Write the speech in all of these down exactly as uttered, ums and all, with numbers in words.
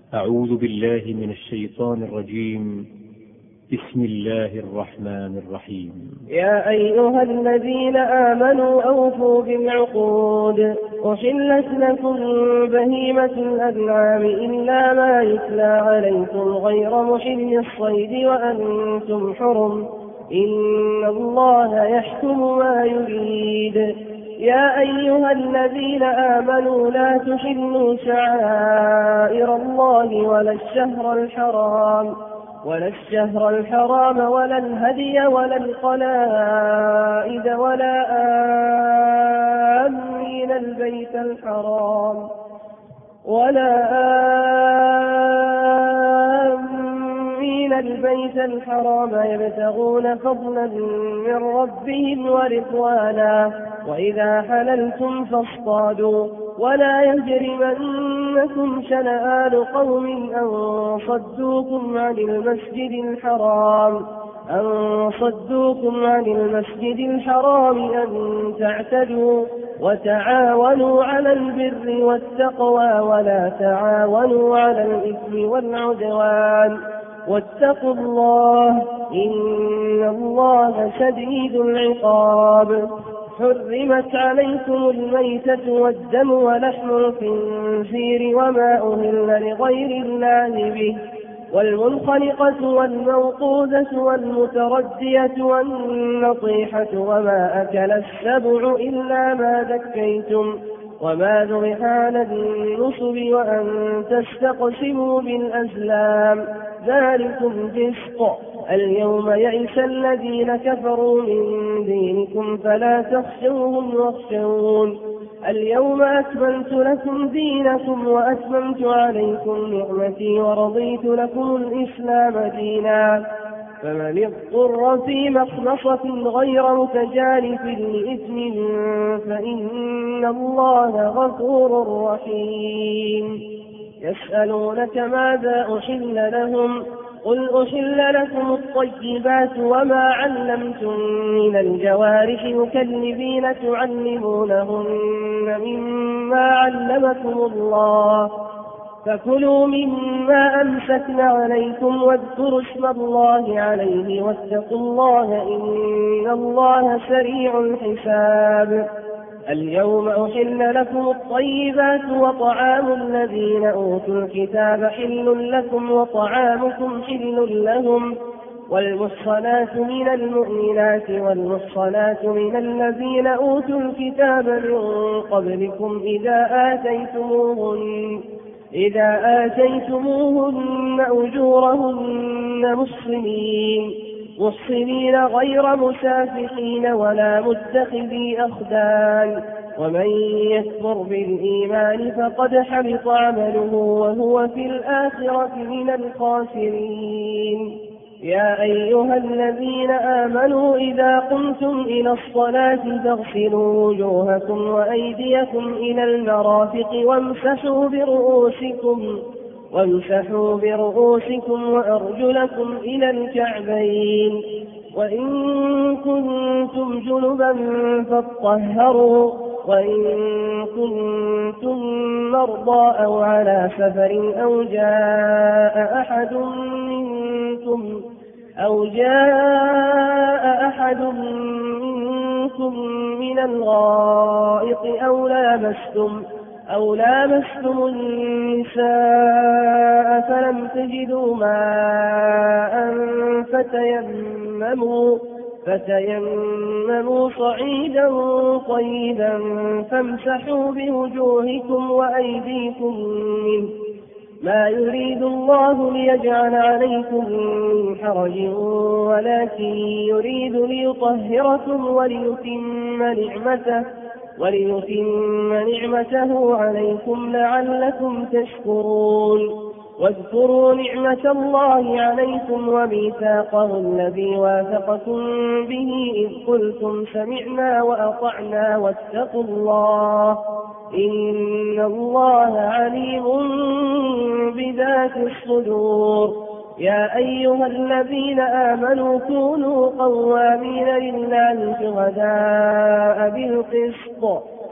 أعوذ بالله من الشيطان الرجيم. بسم الله الرحمن الرحيم. يا أيها الذين آمنوا أوفوا بالعقود. أحلت لكم بهيمة الأنعام إلا ما يتلى عليكم غير محل الصيد وأنتم حرم، إن الله يحكم ما يريد. يا أيها الذين آمنوا لا تحلوا شعائر الله ولا الشهر الحرام ولا الشهر الحرام ولا الهدي ولا القلائد ولا آمين البيت الحرام ولا آمين البيت الحرام يبتغون فضلا من ربهم ورضوانا، وإذا حللتم فاصطادوا ولا يجرمنكم شنآن قوم أن صدوكم عن المسجد الحرام أن صدوكم عن المسجد الحرام أن تعتدوا، وتعاونوا على البر والتقوى ولا تعاونوا على الإثم والعدوان، واتقوا الله إن الله شديد العقاب. حرمت عليكم الميتة والدم ولحم الخنزير وما أهل لغير الله به، والمنخنقة والموقوذة والمتردية والنطيحة وما أكل السبع إلا ما ذكيتم وما ذبح على النصب وأن تستقسموا بالأزلام، ذلكم فسق. اليوم يئس الذين كفروا من دينكم فلا تخشوهم واخشون. اليوم أكملت لكم دينكم وأتممت عليكم نعمتي ورضيت لكم الإسلام دينا، فمن اضطر في مخلصة غير متجانف لإثم فإن الله غفور رحيم. يسألونك ماذا أحل لهم، قل أحل لكم الطيبات وما علمتم من الجوارح مكلبين تعلمونهن مما علمكم الله، فكلوا مما أمسكن عليكم واذكروا اسم الله عليه واتقوا الله إن الله سريع الحساب. اليوم أحل لكم الطيبات وطعام الذين أوتوا الكتاب حل لكم وطعامكم حل لهم، والمحصنات من المؤمنات والمحصنات من الذين أوتوا الكتاب من قبلكم إذا آتيتموهن إذا آتيتموهن أجورهن محصنين محصنين غير مسافحين ولا متخذي أخدان، ومن يكفر بالإيمان فقد حبط عمله وهو في الآخرة من الخاسرين. يا أيها الذين آمنوا إذا قمتم إلى الصلاة فاغسلوا وجوهكم وأيديكم إلى المرافق وامسحوا برؤوسكم وامسحوا برؤوسكم وأرجلكم إلى الكعبين، وإن كنتم جنبا فاطهروا، وإن كنتم مرضى أو على سفر أو جاء أحد منكم أو جاء أحد منكم من الغائط أو لامستم أو لامستم النساء فلم تجدوا ماء فتيمموا فتيمموا صعيدا طيبا فامسحوا بوجوهكم وأيديكم منه، ما يريد الله ليجعل عليكم من حرج ولكن يريد ليطهركم وليتم نعمته وليتم نعمته عليكم لعلكم تشكرون. واذكروا نعمة الله عليكم وميثاقه الذي واثقكم به إذ قلتم سمعنا وأطعنا واتقوا الله إن الله عليم بذات الصدور. يا أيها الذين آمنوا كونوا قوامين لله شهداء بالقسط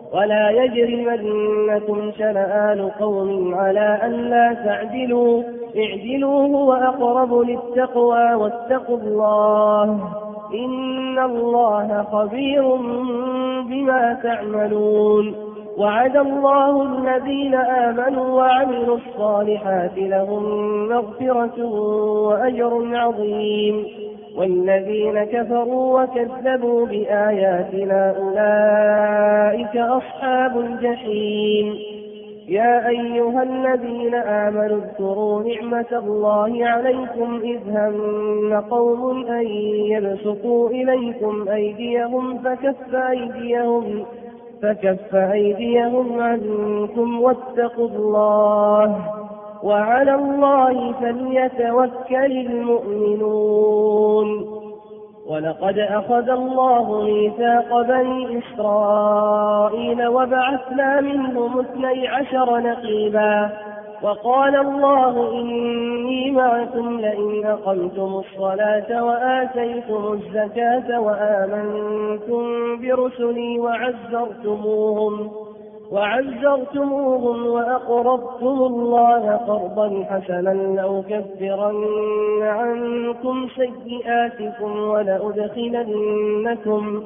ولا يجرمنكم شنآن قوم على أن لا تعدلوا اعدلوا هو أقرب للتقوى واتقوا الله إن الله خبير بما تعملون. وعد الله الذين آمنوا وعملوا الصالحات لهم مغفرة وأجر عظيم، والذين كفروا وكذبوا بآياتنا أولئك أصحاب الجحيم. يا أيها الذين آمنوا اذكروا نعمة الله عليكم إذ هم قوم أن يبسطوا إليكم أيديهم فكف أيديهم فكف أيديهم عنكم واتقوا الله وعلى الله فليتوكل المؤمنون. ولقد أخذ الله ميثاق بني إسرائيل وبعثنا منهم اثني عشر نقيبا وقال الله إني معكم لئن أقمتم الصلاة وآتيتم الزكاة وآمنتم برسلي وعزرتموهم وعزرتموهم وأقرضتم الله قرضا حسنا لأكفرن عنكم سيئاتكم ولأدخلنكم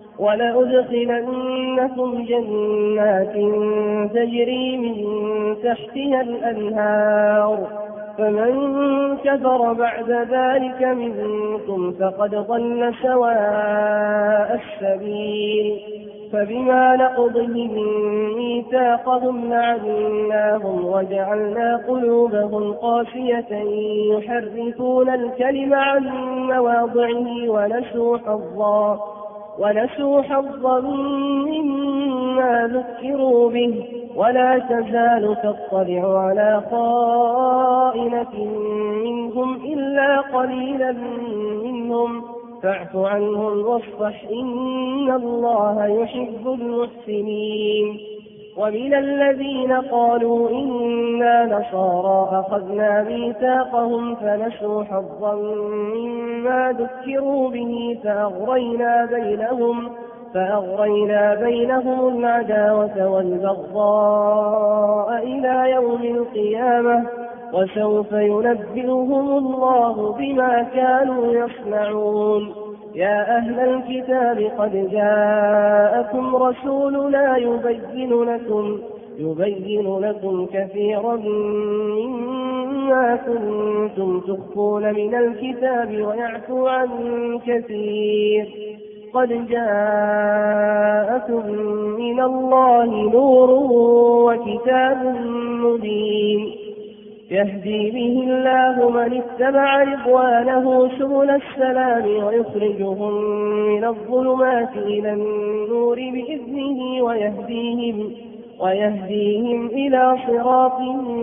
ولأدخلنكم جنات تجري من تحتها الأنهار فمن كفر بعد ذلك منكم فقد ضل سواء السبيل. فبما نقضهم ميثاقهم لعناهم وجعلنا قلوبهم قاسية يحرفون الكلم عن مواضعه ونسوا حظا ونسوا حظا مما ذكروا به ولا تزال تطلع على خائنة منهم إلا قليلا منهم فاعف عنهم واصفح إن الله يحب المحسنين. ومن الذين قالوا إنا نصارى أخذنا ميثاقهم فنسوا حظا مما ذكروا به فأغرينا بينهم فأغرينا بينهم العداوة والبغضاء إلى يوم القيامة وسوف ينبئهم الله بما كانوا يصنعون. يا أهل الكتاب قد جاءكم رسولنا يبين لكم يبين لكم كثيرا مما كنتم تخفون من الكتاب ويعفو عن كثير. قد جاءكم من الله نور وكتاب مبين يهدي به الله من اتبع رضوانه سبل السلام ويخرجهم من الظلمات إلى النور بإذنه ويهديهم, ويهديهم إلى صراط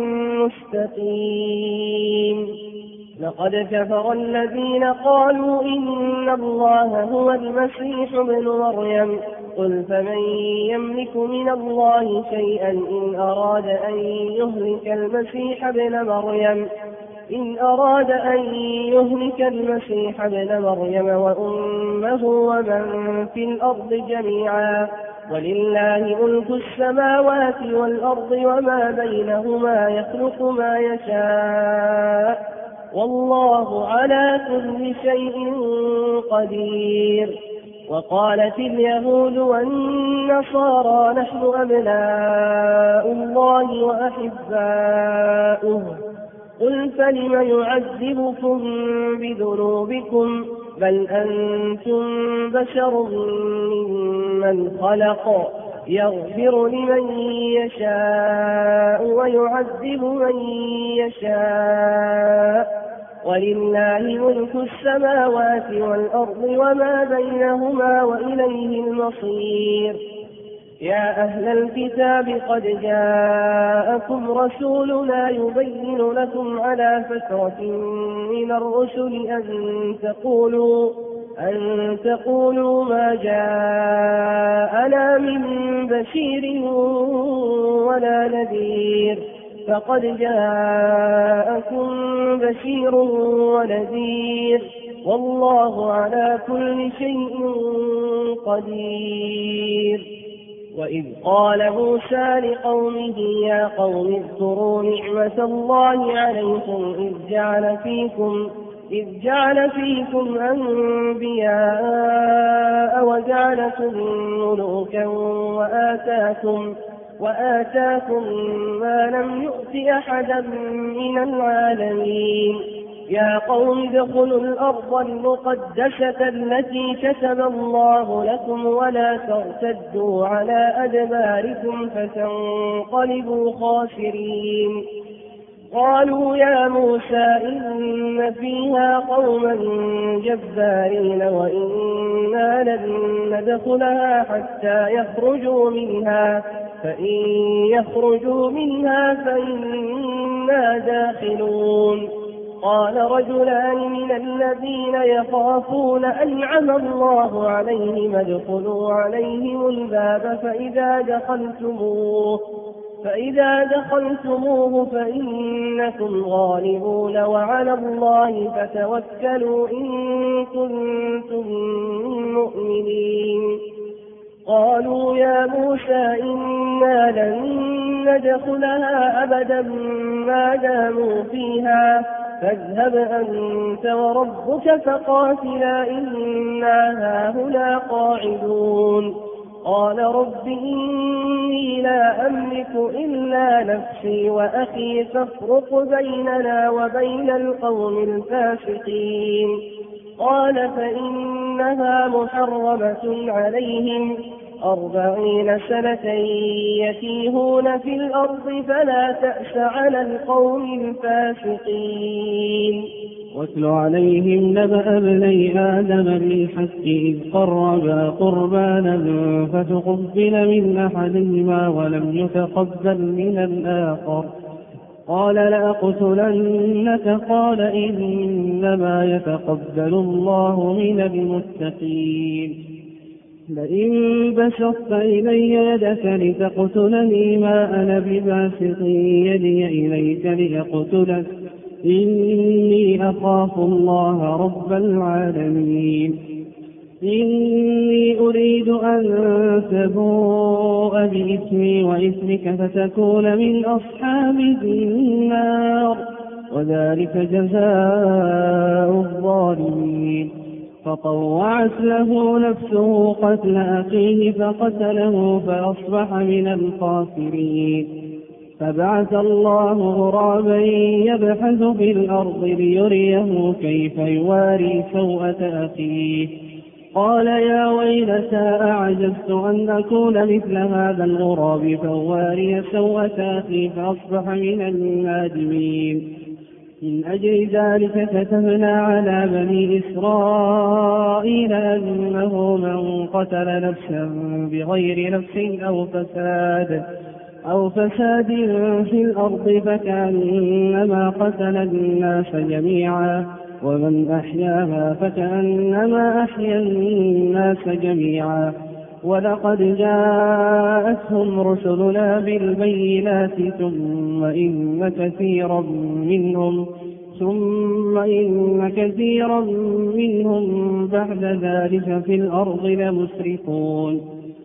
مستقيم. لقد كفر الذين قالوا إن الله هو المسيح ابن مريم قل فمن يملك من الله شيئا إن أراد أن يهلك المسيح ابن مريم إن أراد أن يهلك المسيح ابن مريم وأمه ومن في الأرض جميعا ولله ملك السماوات والأرض وما بينهما يخلق ما يشاء والله على كل شيء قدير. وقالت اليهود والنصارى نحن أبناء الله وأحباؤه قل فلم يعذبكم بذنوبكم بل أنتم بشر ممن خلق يغفر لمن يشاء ويعذب من يشاء ولله ملك السماوات والأرض وما بينهما وإليه المصير. يا أهل الكتاب قد جاءكم رسولنا يبين لكم على فترة من الرسل أن تقولوا أن تقولوا ما جاءنا من بشير ولا نذير فقد جاءكم بشير ونذير والله على كل شيء قدير. وإذ قال موسى لقومه يا قوم اذكروا نعمة الله عليكم إذ جعل فيكم إذ جعل فيكم أنبياء وجعلكم ملوكا وآتاكم, وآتاكم ما لم يؤت أحدا من العالمين. يا قوم ادخلوا الأرض المقدسة التي كتب الله لكم ولا ترتدوا على أدباركم فتنقلبوا خاسرين. قالوا يا موسى إن فيها قوما جبارين وإنا لن ندخلها حتى يخرجوا منها فإن يخرجوا منها فإنا داخلون. قال رجلان من الذين يخافون أنعم الله عليهم ادخلوا عليهم الباب فإذا دخلتموه فإذا دخلتموه فإنكم غالبون وعلى الله فتوكلوا إن كنتم مؤمنين. قالوا يا موسى إنا لن ندخلها أبدا ما داموا فيها فاذهب أنت وربك فقاتلا إنا هاهنا قاعدون. قال رب إني لا أملك إلا نفسي وأخي فافرق بيننا وبين القوم الفاسقين. قال فإنها محرمة عليهم أربعين سنة يتيهون في الأرض فلا تأس على القوم الفاسقين. واتل عليهم نبأ ابني آدم بالحق إذ قربا قربانا فتقبل من أحدهما ولم يتقبل من الآخر قال لأقتلنك قال إنما يتقبل الله من المتقين. لئن بسطت إلي يدك لتقتلني ما أنا بباسط يدي إليك لأقتلك إني أخاف الله رب العالمين. إني أريد أن تبوء بإثمي وإثمك فتكون من أصحاب النار وذلك جزاء الظالمين. فطوعت له نفسه قتل أخيه فقتله فأصبح من الخاسرين. فبعث الله غرابا يبحث في الأرض ليريه كيف يواري سوءة أخيه قال يا ويلتى أعجزت أن أكون مثل هذا الغراب فواري سوءة أخي فأصبح من النادمين. من أجل ذلك كتبنا على بني إسرائيل أنه من قتل نفسا بغير نفس أو فساد أو فساد في الأرض فكأنما قتل الناس جميعا ومن أحياها فكأنما أحيا الناس جميعا. ولقد جاءتهم رسلنا بالبينات ثم إن كثيرا منهم ثم إن كثيرا منهم بعد ذلك في الأرض لمسرفون.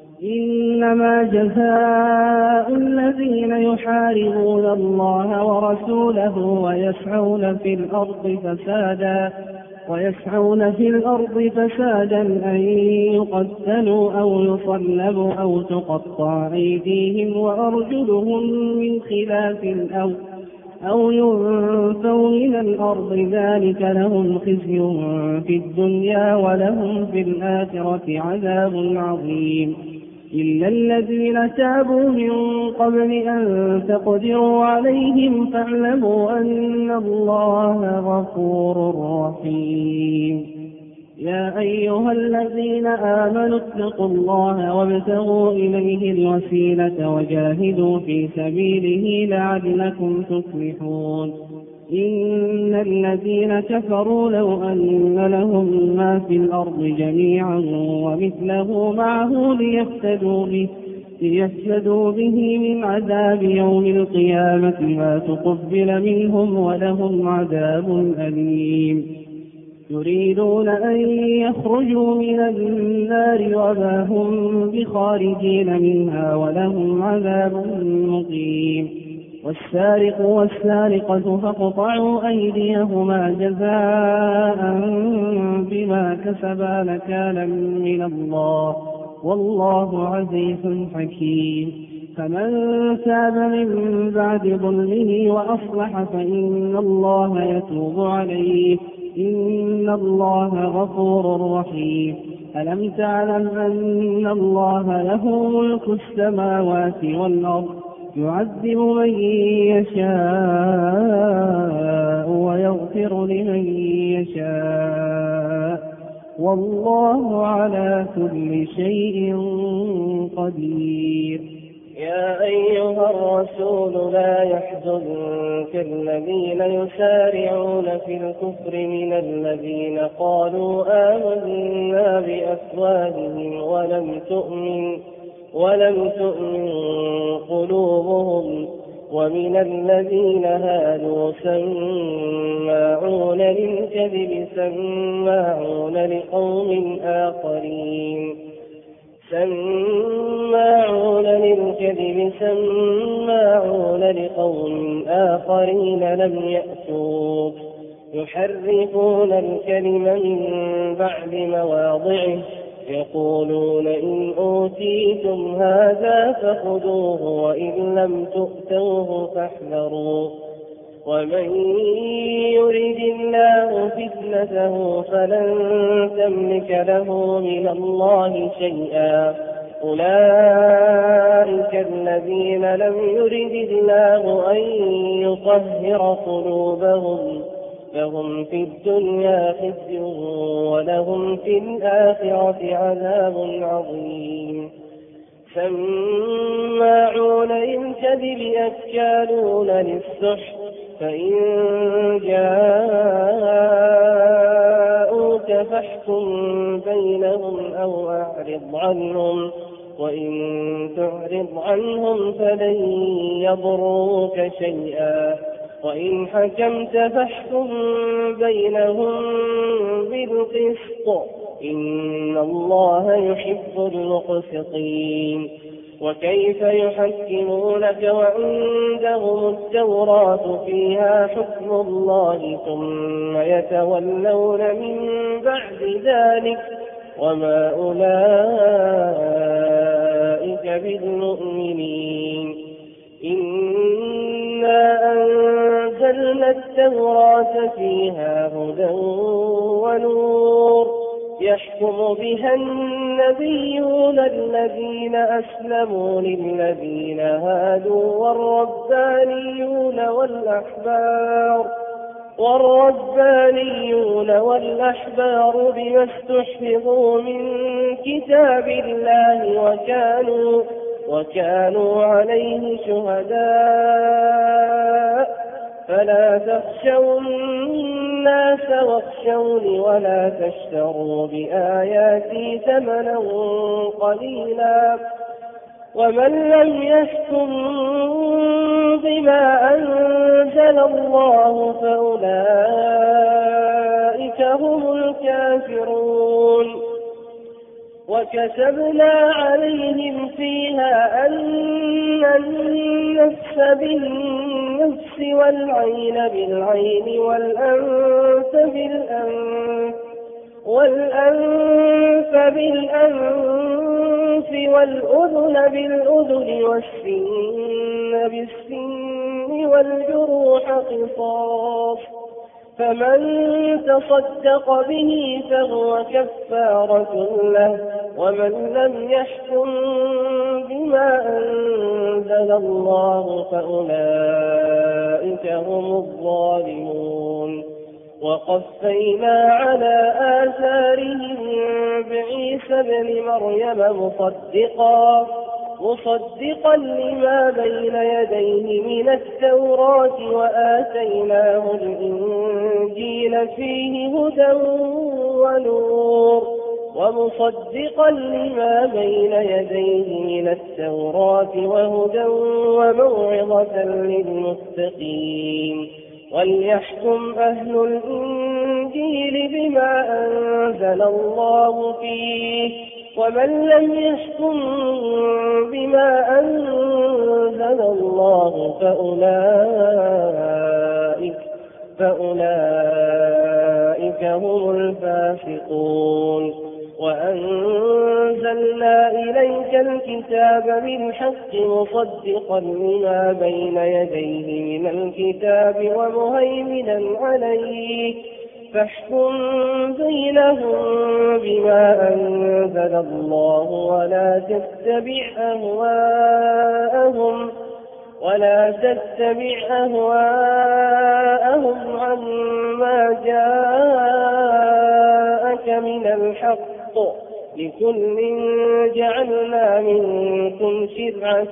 إنما جزاء الذين يحاربون الله ورسوله ويسعون في الأرض فسادا ويسعون في الأرض فسادا أن يقتلوا أو يصلبوا أو تقطع أيديهم وأرجلهم من خلاف أو أو ينفوا من الأرض ذلك لهم خزي في الدنيا ولهم في الآخرة عذاب عظيم. إلا الذين تابوا من قبل أن تقدروا عليهم فاعلموا أن الله غفور رحيم. يا أيها الذين آمنوا اتقوا الله وابتغوا إليه الوسيلة وجاهدوا في سبيله لعلكم تفلحون. إن الذين كفروا لو أن لهم ما في الأرض جميعا ومثله معه ليفتدوا به, ليفتدوا به من عذاب يوم القيامة ما تقبل منهم ولهم عذاب أليم. يريدون أن يخرجوا من النار وما هم بخارجين منها ولهم عذاب مقيم. والسارق والسارقة فاقطعوا أيديهما جزاء بما كسبا نكالا من الله والله عزيز حكيم. فمن تاب من بعد ظلمه وأصلح فإن الله يتوب عليه إن الله غفور رحيم. ألم تعلم أن الله له ملك السماوات والأرض يعذب من يشاء ويغفر لمن يشاء والله على كل شيء قدير. يا أيها الرسول لا يحزنك الذين يسارعون في الكفر من الذين قالوا آمنا بأفواههم ولم تؤمن ولم تؤمن قلوبهم ومن الذين هادوا سماعون للكذب سماعون لقوم آخرين سماعون للكذب سماعون لقوم آخرين لم يأتوك يحرفون الكلم من بعد مواضعه يقولون إن أوتيتم هذا فخذوه وإن لم تؤتوه فاحذروا ومن يرد الله فتنته فلن تملك له من الله شيئا أولئك الذين لم يرد الله أن يطهر قلوبهم لهم في الدنيا خزي ولهم في الآخرة عذاب عظيم. سماعون للكذب أكالون للسحت فإن جاءوك فاحكم بينهم أو أعرض عنهم وإن تعرض عنهم فلن يضروك شيئا وإن حكمت فاحكم بينهم بالقسط إن الله يحب المقسطين. وكيف يحكمونك وعندهم التوراة فيها حكم الله ثم يتولون من بعد ذلك وما أولئك بالمؤمنين. إنا أنزلنا التوراة فيها هدى ونور يحكم بها النبيون الذين أسلموا للذين هادوا والربانيون والأحبار والربانيون والأحبار بما استحفظوا من كتاب الله وكانوا وكانوا عليه شهداء فلا تخشوا الناس واخشوني ولا تشتروا بآياتي ثمنا قليلا ومن لم يحكم بما أنزل الله فأولئك هم الكافرون. وكتبنا عليهم فيها أن النفس بالنفس والعين بالعين والأنف بالأنف والأنف بالأنف والأذن بالأذن والسن بالسن والجروح قصاص فمن تصدق به فهو كفارة له ومن لم يحكم بما أنزل الله فأولئك هم الظالمون. وقفينا على آثارهم بعيسى ابن مريم مصدقا مصدقا لما بين يديه من التوراة وآتيناه الإنجيل فيه هدى ونور ومصدقا لما بين يديه من التوراة وهدى وموعظة للمتقين. وليحكم أهل الإنجيل الإنجيل بما أنزل الله فيه ومن لم يحكم بما أنزل الله فأولئك, فأولئك هم الفاسقون. وأنزلنا إليك الكتاب بالحق مصدقا لما بين يديه من الكتاب ومهيمنا عليه فاحكم بينهم بما أنزل الله ولا تتبع أهواءهم ولا تتبع أهواءهم عما جاءك من الحق لكل جعلنا منكم شرعة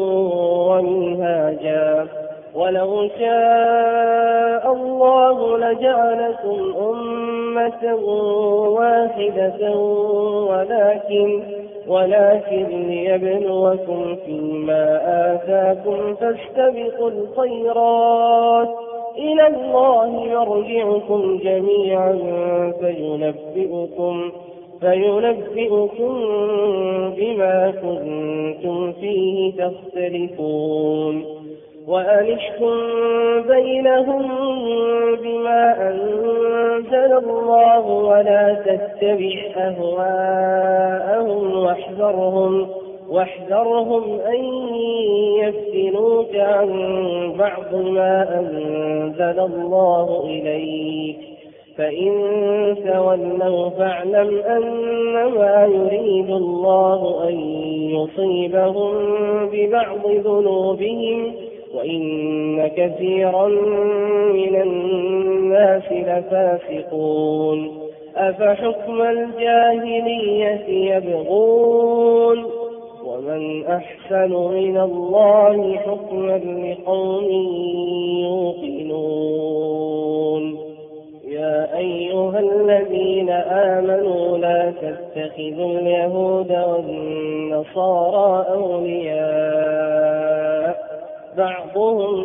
ومنهاجا ولو شاء الله لجعلكم أمة واحدة ولكن ولكن ليبلوكم فيما آتاكم فاستبقوا الخيرات إلى الله مرجعكم جميعا فينبئكم فينبئكم بما كنتم فيه تختلفون. وأنحكم بينهم بما أنزل الله ولا تتبع أهواءهم واحذرهم, واحذرهم أن يفتنوك عن بعض ما أنزل الله إليك فإن تولوا فاعلم أنما يريد الله أن يصيبهم ببعض ذنوبهم وإن كثيرا من الناس لفاسقون. أفحكم الجاهلية يبغون ومن أحسن من الله حكما لقوم يوقنون. يا أيها الذين آمنوا لا تتخذوا اليهود والنصارى أولياء بعضهم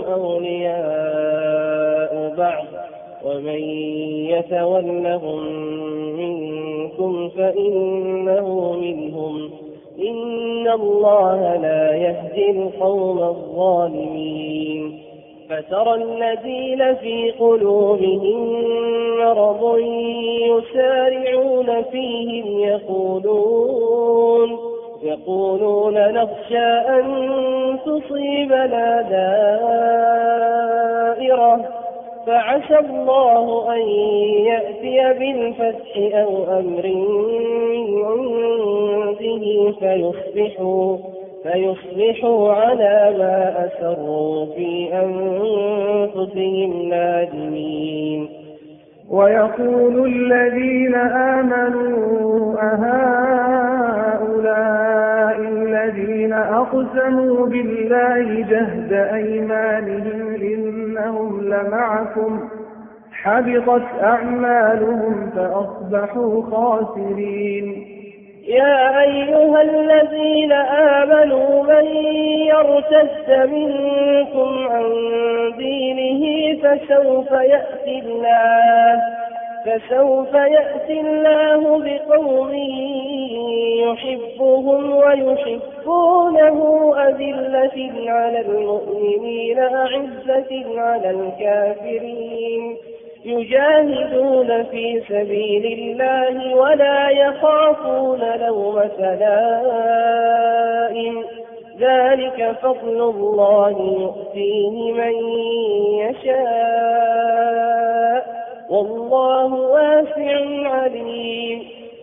أولياء بعض ومن يتولهم منكم فإنه منهم إن الله لا يهدي القوم الظالمين. فترى الذين في قلوبهم مرض يسارعون فيهم يقولون يقولون نخشى أن تصيبنا دائرة فعسى الله أن يأتي بالفتح أو أمر من عنده فيصبحوا فيصبحوا على ما أسروا في أنفسهم نادمين. ويقول الذين آمنوا أهؤلاء الذين أقسموا بالله جهد أيمانهم إنهم لمعكم حبطت أعمالهم فأصبحوا خاسرين. يا أيها الذين آمنوا من يرتد منكم عن دينه فسوف يأتي الله فسوف يأتي الله بقوم يحبهم ويحبونه أذلة على المؤمنين أعزة على الكافرين يجاهدون في سبيل الله ولا يخافون لومة لائم ذلك فضل الله يؤتيه من يشاء والله واسع عليم.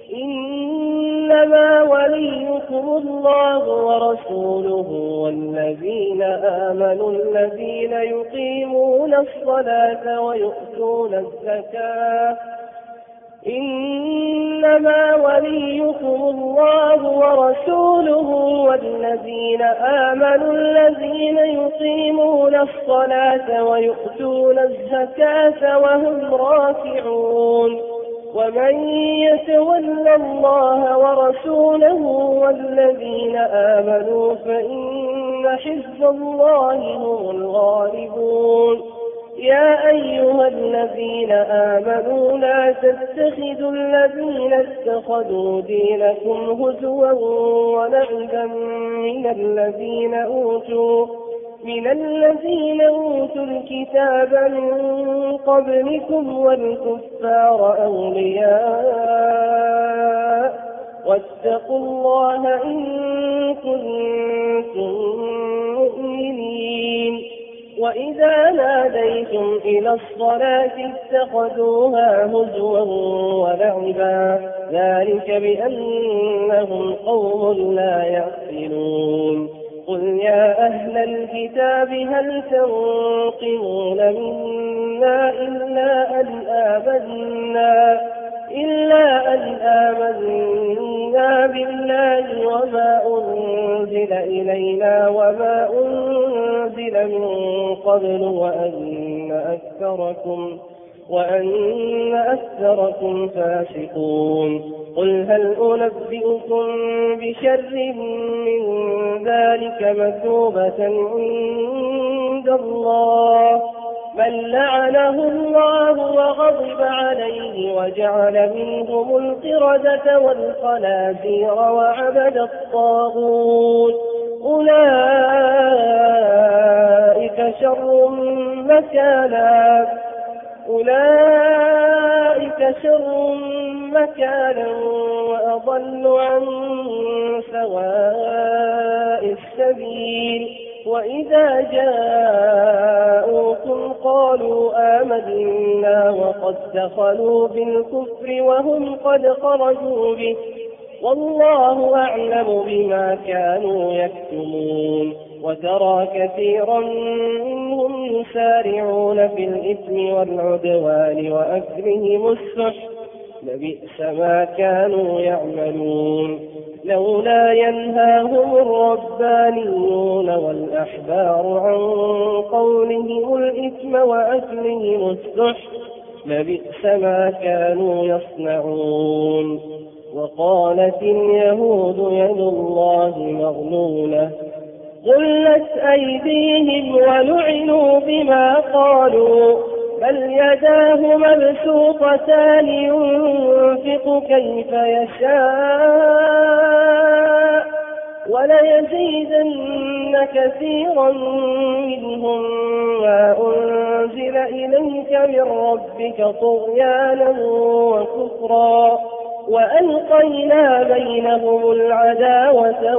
إنما وليكم الله ورسوله والذين آمنوا الذين يقيمون الصلاة ويؤتون الزكاة إنما وليكم الله ورسوله والذين آمنوا الذين يقيمون الصلاة ويؤتون الزكاة وهم راكعون. ومن يتول الله ورسوله والذين آمنوا فإن حزب الله هم الغالبون. يا أيها الذين آمنوا لا تتخذوا الذين اتخذوا دينكم هزوا ولعبا من الذين أوتوا من الذين أوتوا الكتاب من قبلكم والكفار أولياء واتقوا الله إن كنتم مؤمنين. وإذا ناديتم إلى الصلاة اتخذوها هزوا ولعبا ذلك بأنهم قوم لا يعقلون. قل يا أهل الكتاب هل تنقمون منا إلا أن آمنا إلا أن آمنا بالله وما أنزل إلينا وما أنزل من قبل وأن أكثركم وأن أكثركم فاسقون. قل هل أنبئكم بشر من ذلك مثوبة عند الله من لعنه الله وغضب عليه وجعل منهم القردة والخنازير وعبد الطاغوت أولئك شر مكانا أولئك شر مكانا وأضل عن سواء السبيل. وإذا جاءوكم قالوا آمنا وقد دخلوا بالكفر وهم قد خرجوا به والله أعلم بما كانوا يكتمون. وترى كثيرا منهم يسارعون في الإثم والعدوان وأكلهم السحت لبئس ما كانوا يعملون. لولا ينهاهم الربانيون والأحبار عن قولهم الإثم وأكلهم السحت لبئس ما كانوا يصنعون. وقالت اليهود يد الله مغلولة غلت أيديهم ولعنوا بما قالوا بل يداه مبسوطتان ينفق كيف يشاء وليزيدن كثيرا منهم ما أنزل إليك من ربك طغيانا وكفرا وألقينا بينهم العداوة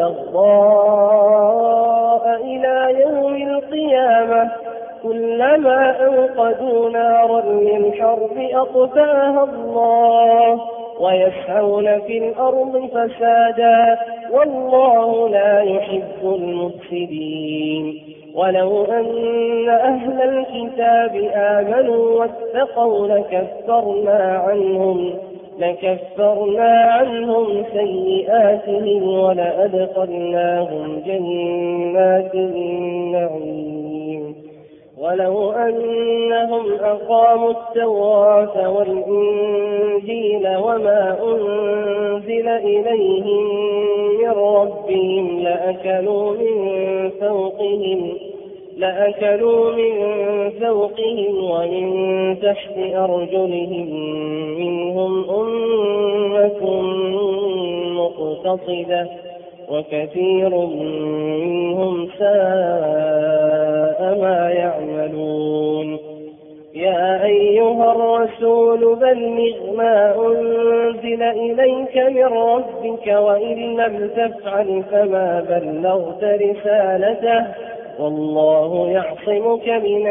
والبغضاء إلى يوم القيامة كلما أوقدوا نارا للحرب أطفاها الله ويسعون في الأرض فسادا والله لا يحب المفسدين. ولو أن أهل الكتاب آمنوا واتقوا لكفرنا عنهم لكفرنا عنهم سيئاتهم ولأدخلناهم جنات النعيم. ولو أنهم أقاموا التوراة والإنجيل وما أنزل إليهم من ربهم لأكلوا من فوقهم لأكلوا من فوقهم ومن تحت أرجلهم منهم أمة مقتصدة وكثير منهم ساء ما يعملون. يا أيها الرسول بلغ ما أنزل إليك من ربك وإن لم تفعل فما بلغت رسالته والله يعصمك من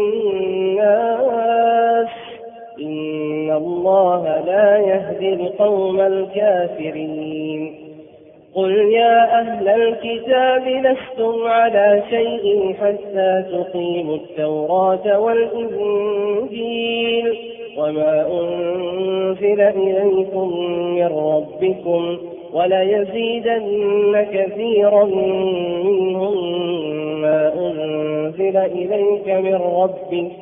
الناس إن الله لا يهدي القوم الكافرين. قل يا أهل الكتاب لستم على شيء حتى تقيموا التوراة والإنجيل وما أنزل إليكم من ربكم وليزيدن كثيرا منهم ما أنزل إليك من ربك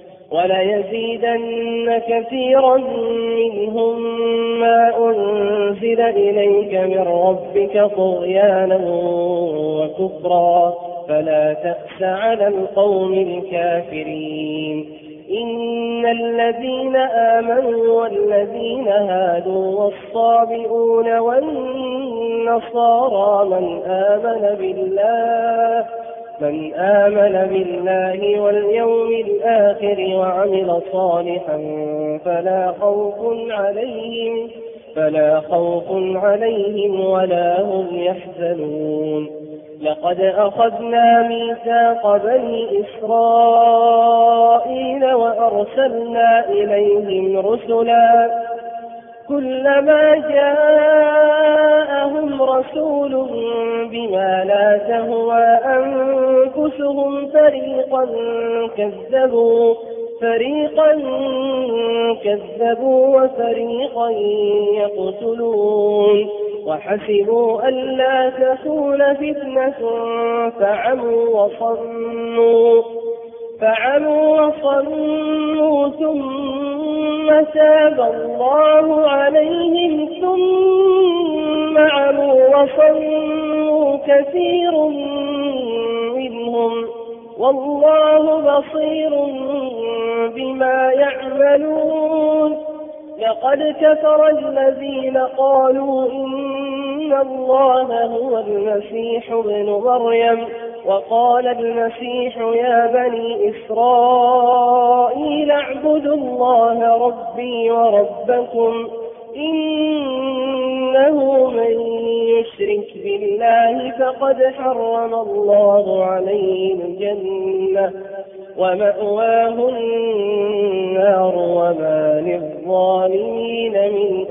وليزيدن كثيرا منهم ما أنزل إليك من ربك طغيانا وكفرا فلا تأس على القوم الكافرين. إن الذين آمنوا والذين هادوا والصابئون والنصارى من آمن بالله من آمن بالله واليوم الآخر وعمل صالحا فلا خوف عليهم فلا خوف عليهم ولا هم يحزنون. لقد أخذنا ميثاق بني إسرائيل وأرسلنا إليهم رسلا كلما جاءهم رسول بما لا تهوى أنفسهم فريقا كذبوا فريقا كذبوا وفريقا يقتلون وحسبوا ألا تكون فتنة فعموا وصموا فعموا وصموا ثم تاب الله عليهم ثم عموا وصموا كثير منهم والله بصير بما يعملون. لقد كفر الذين قالوا إن الله هو المسيح ابن مريم وقال المسيح يا بني إسرائيل اعبدوا الله ربي وربكم إنه من يشرك بالله فقد حرم الله عليه الجنة ومأواه النار وما للظالمين من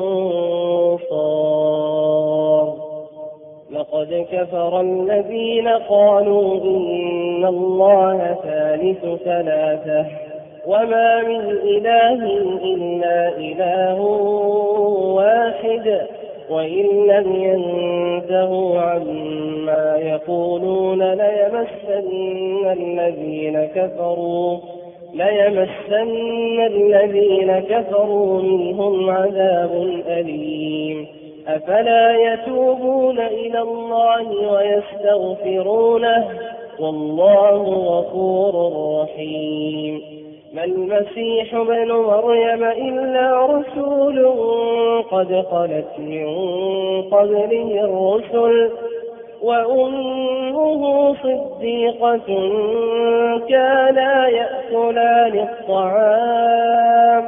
أنصار. لقد كفر الذين قالوا إن الله ثالث ثلاثة وما من إله إلا إله واحد وإن لم ينتهوا عما يقولون ليمسن الذين كفروا ليمسن الذين كفروا منهم عذاب أليم. أفلا يتوبون إلى الله ويستغفرونه والله غفور رحيم. ما المسيح ابن مريم إلا رسول قد خلت من قبله الرسل وأمه صديقة كانا يأكلان الطعام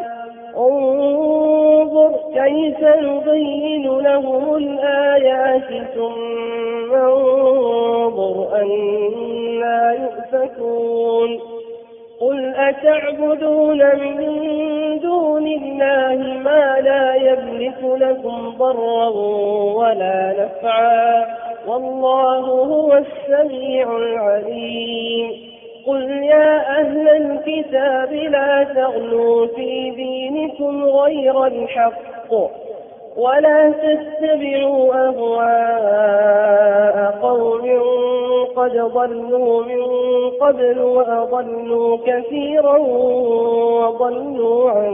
انظر كيف نبين لهم الآيات ثم انظر أنا يؤفكون. قل أتعبدون من دون الله ما لا يملك لكم ضرا ولا نفعا والله هو السميع العليم. قل يا أهل الكتاب لا تغلوا في دينكم غير الحق ولا تتبعوا أهواء قوم قد ضلوا من قبل وأضلوا كثيرا وضلوا عن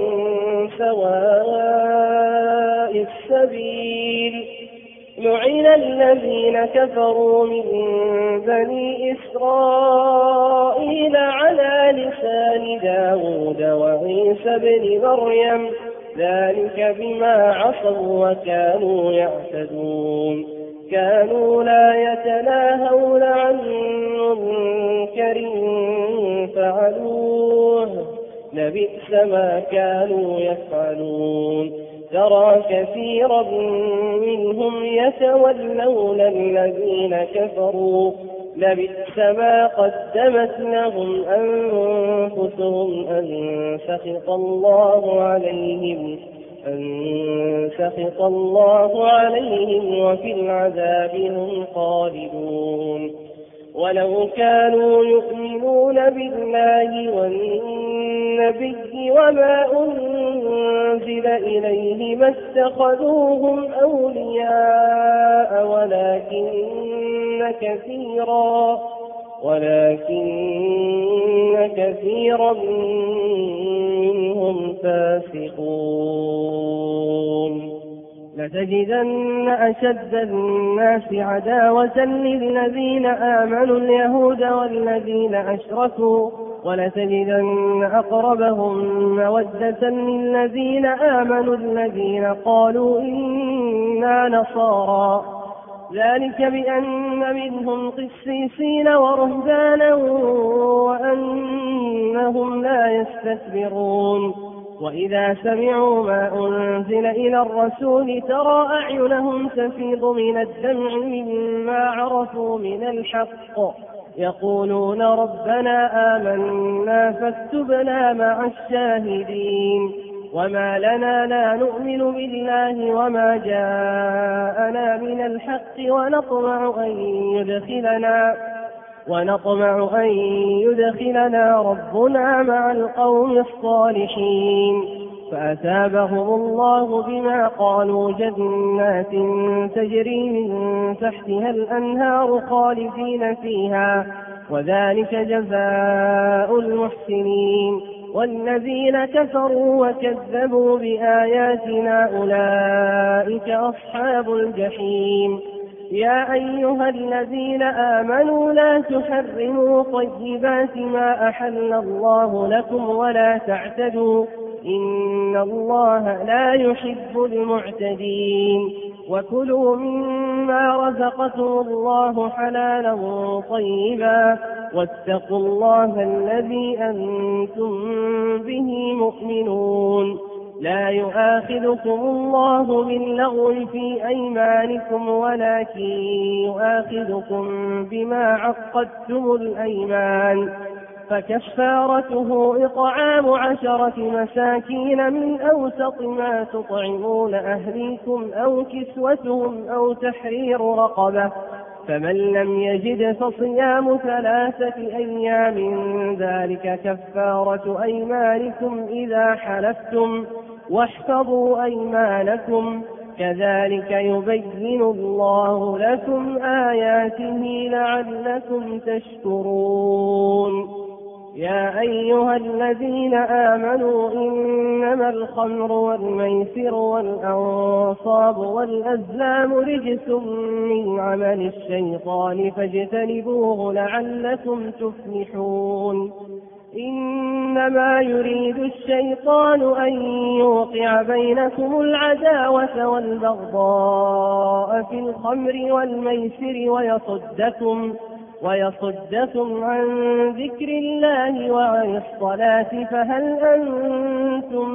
سواء السبيل. لعن الذين كفروا من بني إسرائيل على لسان داود وعيسى بن مريم ذلك بما عصوا وكانوا يعتدون. كانوا لا يتناهون عن منكر فعلوه لبئس ما كانوا يفعلون. ترى كثيرا منهم يتولون الذين كفروا لبئس ما قدمت لهم أنفسهم أن سخط الله عليهم أن سخط الله عليهم وفي العذاب هم خالدون. ولو كانوا يؤمنون بالله والنبي وما أنزل إليه ما اتخذوهم أولياء ولكن كثيرا ولكن كثيرا منهم فاسقون. لتجدن أشد الناس عداوة للذين آمنوا اليهود والذين أشركوا ولتجدن أقربهم مودة للذين آمنوا الذين قالوا إنا نصارى ذلك بأن منهم قسيسين ورهبانا وأنهم لا يستكبرون وإذا سمعوا ما أنزل إلى الرسول ترى أعينهم تفيض من الدمع مما عرفوا من الحق يقولون ربنا آمنا فاكتبنا مع الشاهدين وما لنا لا نؤمن بالله وما جاءنا من الحق ونطمع أن يدخلنا ونطمع أن يدخلنا ربنا مع القوم الصالحين فأثابهم الله بما قالوا جنات تجري من تحتها الأنهار خالدين فيها وذلك جزاء المحسنين والذين كفروا وكذبوا بآياتنا أولئك أصحاب الجحيم يا أيها الذين آمنوا لا تحرموا طيبات ما أحل الله لكم ولا تعتدوا إن الله لا يحب المعتدين وكلوا مما رزقكم الله حلالا طيبا واتقوا الله الذي أنتم به مؤمنون لا يؤاخذكم الله باللغو في أيمانكم ولكن يؤاخذكم بما عقدتم الأيمان فكفارته إطعام عشرة مساكين من أوسط ما تطعمون أهليكم أو كسوتهم أو تحرير رقبة فمن لم يجد فصيام ثلاثة أيام ذلك كفارة أيمانكم إذا حلفتم واحفظوا أيمانكم كذلك يبين الله لكم آياته لعلكم تشكرون يا أيها الذين آمنوا إنما الخمر والميسر والأنصاب والأزلام رجس من عمل الشيطان فاجتنبوه لعلكم تفلحون إنما يريد الشيطان أن يوقع بينكم العداوة والبغضاء في الخمر والميسر ويصدكم ويصدكم عن ذكر الله وعن الصلاة فهل أنتم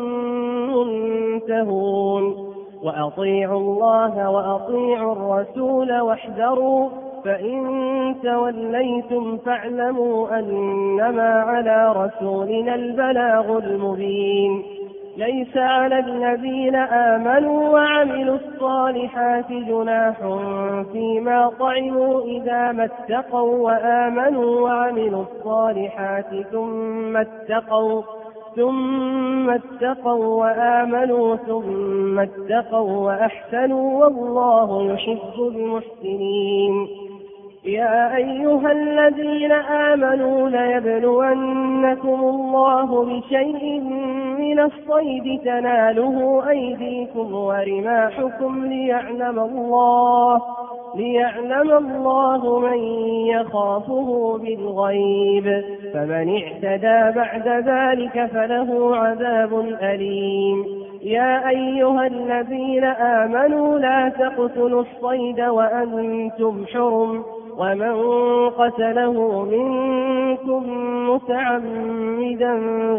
منتهون وأطيعوا الله وأطيعوا الرسول واحذروا فإن توليتم فاعلموا أنما على رسولنا البلاغ المبين ليس على الذين آمنوا وعملوا الصالحات جناح فيما طعموا إذا ما اتقوا وآمنوا وعملوا الصالحات ثم اتقوا ثم اتقوا وآمنوا ثم اتقوا وأحسنوا والله يحب المحسنين يا أيها الذين آمنوا ليبلونكم الله بشيء من الصيد تناله أيديكم ورماحكم ليعلم الله ليعلم الله من يخافه بالغيب فمن اعتدى بعد ذلك فله عذاب أليم يا أيها الذين آمنوا لا تقتلوا الصيد وأنتم حرم ومن قتله منكم متعمدا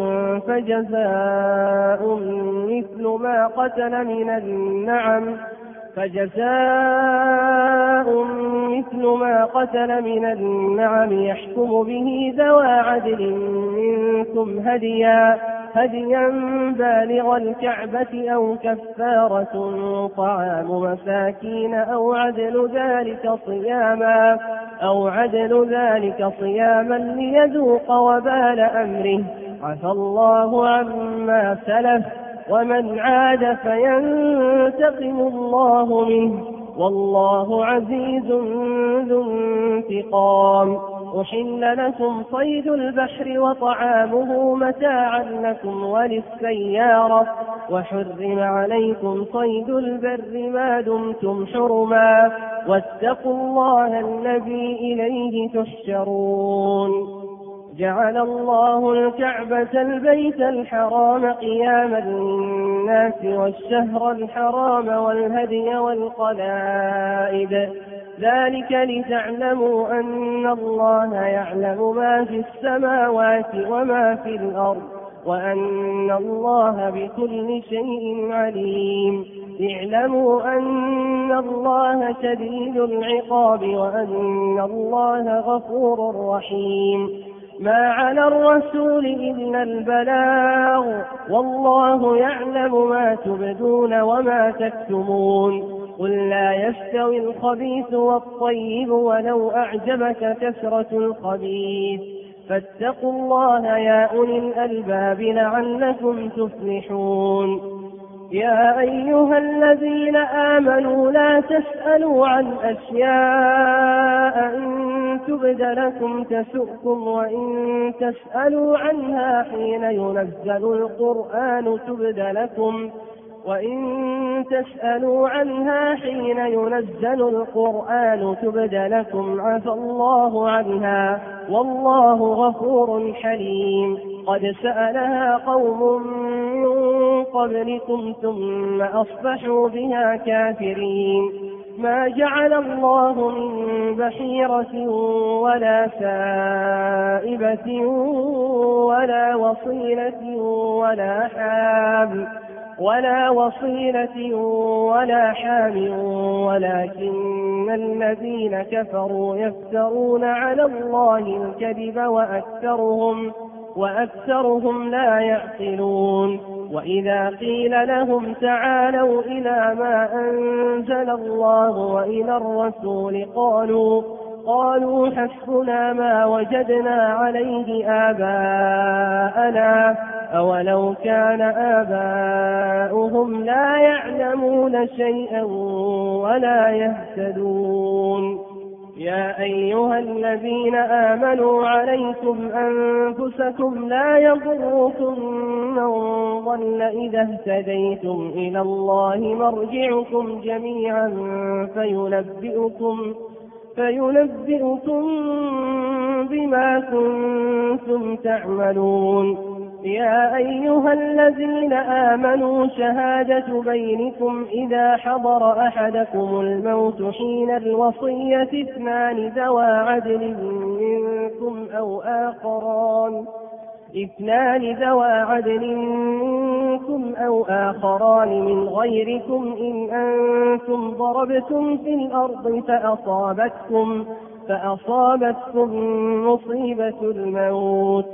فجزاء مثل ما قتل من النعم فجزاء مثل ما قتل من النعم يحكم به ذوى عدل منكم هديا هديا بالغ الكعبة أو كفارة طعام مساكين أو عدل ذلك صياما أو عدل ذلك صياما ليذوق وبال أمره عفى الله عما سلف ومن عاد فينتقم الله منه والله عزيز ذو انتقام أحل لكم صيد البحر وطعامه متاعا لكم وللسيارة وحرم عليكم صيد البر ما دمتم حرما واتقوا الله الذي إليه تحشرون. جعل الله الكعبة البيت الحرام قياما للناس والشهر الحرام والهدي والقلائد ذلك لتعلموا أن الله يعلم ما في السماوات وما في الأرض وأن الله بكل شيء عليم. اعلموا أن الله شديد العقاب وأن الله غفور رحيم. ما على الرسول إلا البلاغ والله يعلم ما تبدون وما تكتمون. قل لا يستوي الخبيث والطيب ولو أعجبك كثرة الخبيث فاتقوا الله يا أولي الألباب لعلكم تفلحون. يا أيها الذين آمنوا لا تسألوا عن أشياء إن تبد لكم تسؤكم وإن تسألوا عنها حين ينزل القرآن تبد لكم وإن تسألوا عنها حين ينزل القرآن تبد لكم عفى الله عنها والله غفور حليم. قد سألها قوم من قبلكم ثم أصبحوا بها كافرين. ما جعل الله من بحيرة ولا سائبة ولا وصيلة ولا حام ولا وصيلة ولا حام ولكن الذين كفروا يفترون على الله الكذب وأكثرهم وأكثرهم لا يعقلون. وإذا قيل لهم تعالوا إلى ما أنزل الله وإلى الرسول قالوا قالوا حسبنا ما وجدنا عليه آباءنا أولو كان آباؤهم لا يعلمون شيئا ولا يهتدون. يا أيها الذين آمنوا عليكم أنفسكم لا يضركم من ضل إذا اهتديتم إلى الله مرجعكم جميعا فينبئكم فينبئكم بما كنتم تعملون. يا أيها الذين آمنوا شهادة بينكم إذا حضر أحدكم الموت حين الوصية اثنان ذوى عدل منكم أو آخران اثنان ذوى عدل منكم أو آخران من غيركم إن أنتم ضربتم في الأرض فأصابتكم فأصابتكم مصيبة الموت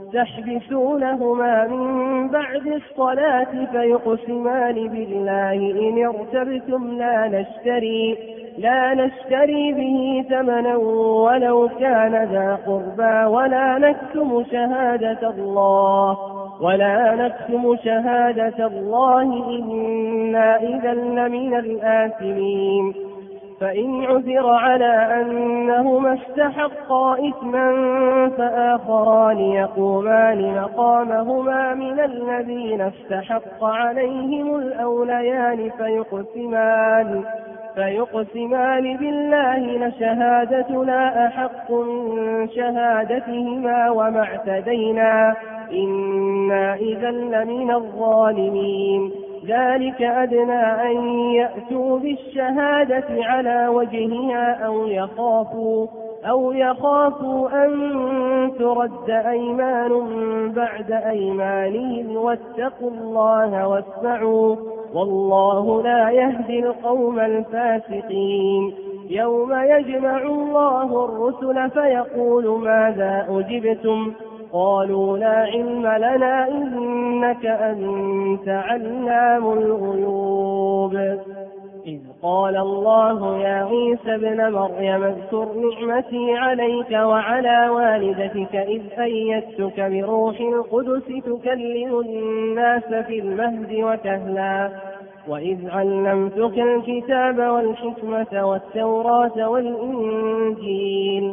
تحبسونهما من بعد الصلاة فيقسمان بالله إن ارتبتم لا نشتري لا نشتري به ثمنا ولو كان ذا قربى ولا نكتم شهادة الله ولا نكتم شهادة الله إنا إذا لمن الآثمين. فإن عثر على أنهما استحقا إثما فآخران يقومان مقامهما من الذين استحق عليهم الأوليان فيقسمان فيقسمان بالله لشهادتنا أحق من شهادتهما وما اعتدينا إنا إذا لمن الظالمين. ذلك أدنى أن يأتوا بالشهادة على وجهها أو يخافوا أو يخافوا أن ترد أيمان بعد أيمانهم واتقوا الله واسمعوا والله لا يهدي القوم الفاسقين. يوم يجمع الله الرسل فيقول ماذا أجبتم قالوا لا علم لنا إنك أنت علام الغيوب. إذ قال الله يا عيسى ابن مريم اذكر نعمتي عليك وعلى والدتك إذ أيدتك بروح القدس تكلم الناس في المهد وكهلا وإذ علمتك الكتاب والحكمة والتوراة والإنجيل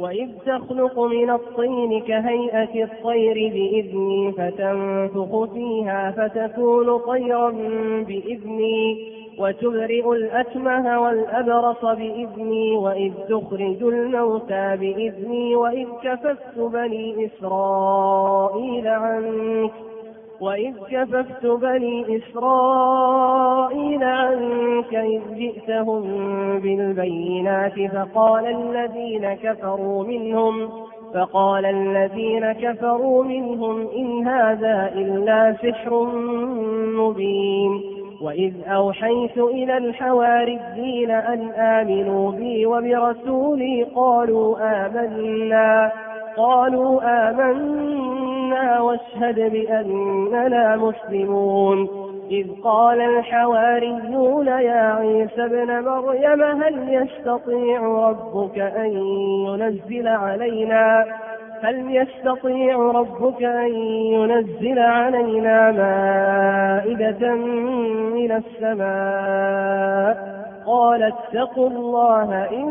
وإذ تخلق من الطين كهيئة الطير بإذني فتنفخ فيها فتكون طيرا بإذني وتبرئ الأكمه والأبرص بإذني وإذ تخرج الموتى بإذني وإذ كففت بني إسرائيل عنك وإذ كففت بني إسرائيل عنك إذ جئتهم بالبينات فقال الذين كفروا منهم فقال الذين كفروا منهم إن هذا إلا سحر مبين وإذ أوحيت إلى الحواريين أن آمنوا بي وبرسولي قالوا آمنا قالوا آمنا واشهد بأننا مسلمون إذ قال الحواريون يا عيسى ابن مريم هل يستطيع ربك أن ينزل علينا هل يستطيع ربك أن ينزل علينا مائدة من السماء قال اتقوا الله إن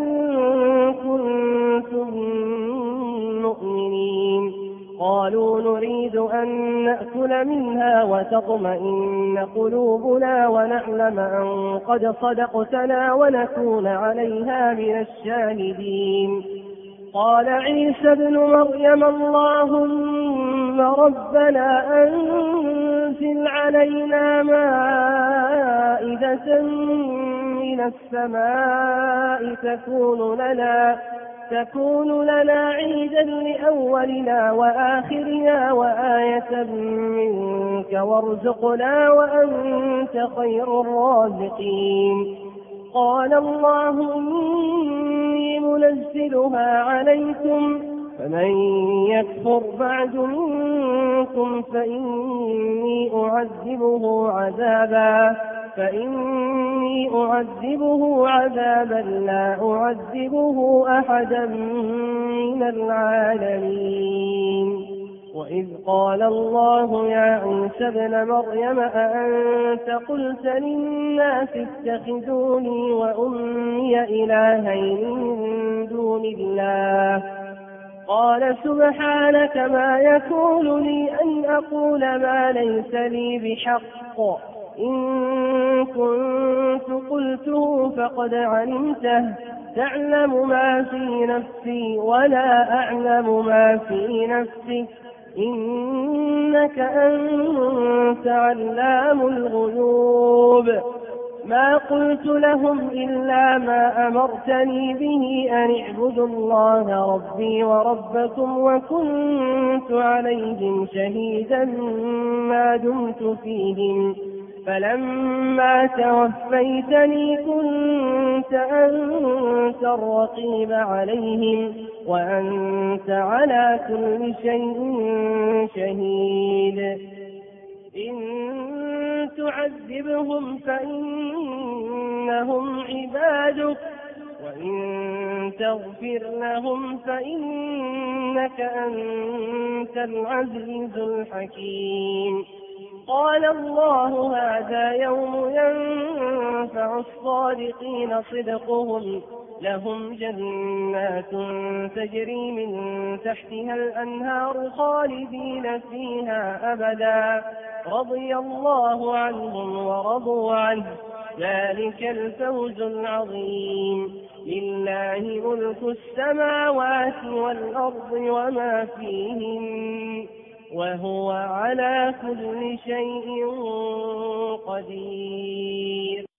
كنتم مؤمنين قالوا نريد أن نأكل منها وتطمئن قلوبنا ونعلم أن قد صدقتنا ونكون عليها من الشاهدين قال عيسى ابن مريم اللهم ربنا أنزل علينا مائدة من السماء تكون لنا تكون لنا عيدا لأولنا وآخرنا وآية منك وارزقنا وأنت خير الرازقين قال الله إني منزلها عليكم فمن يكفر بعد منكم فإني أعذبه عذابا فإني أعذبه عذابا لا أعذبه أحدا من العالمين وإذ قال الله يا عيسى ابن مريم أأنت قلت للناس اتخذوني وأمي إلهين من دون الله قال سبحانك ما يكون لي أن أقول ما ليس لي بحق إن كنت قلته فقد علمته تعلم ما في نفسي ولا أعلم ما في نفسك إنك أنت علام الغيوب ما قلت لهم إلا ما أمرتني به أن اعبدوا الله ربي وربكم وكنت عليهم شهيدا ما دمت فيهم فلما توفيتني كنت أنت الرقيب عليهم وأنت على كل شيء شهيد إن تعذبهم فإنهم عبادك وإن تغفر لهم فإنك أنت العزيز الحكيم قال الله هذا يوم ينفع الصادقين صدقهم لهم جنات تجري من تحتها الأنهار خالدين فيها أبدا رضي الله عنهم ورضوا عنه ذلك الفوز العظيم لله ملك السماوات والأرض وما فيهن وهو على كل شيء قدير.